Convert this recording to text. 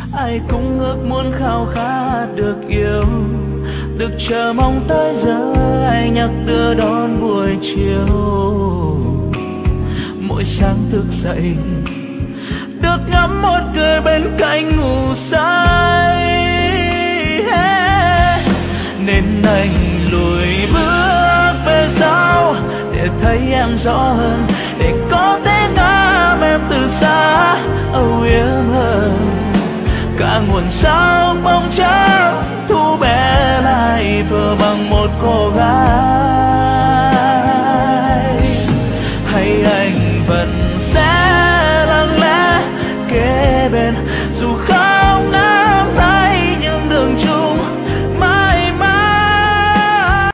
ai cũng ước muốn khao khát được yêu, được chờ mong tới giờ ai nhắc đưa đón buổi chiều. Mỗi sáng thức dậy được ngắm một người bên cạnh ngủ say, nên anh lùi bước về sau để thấy em rõ hơn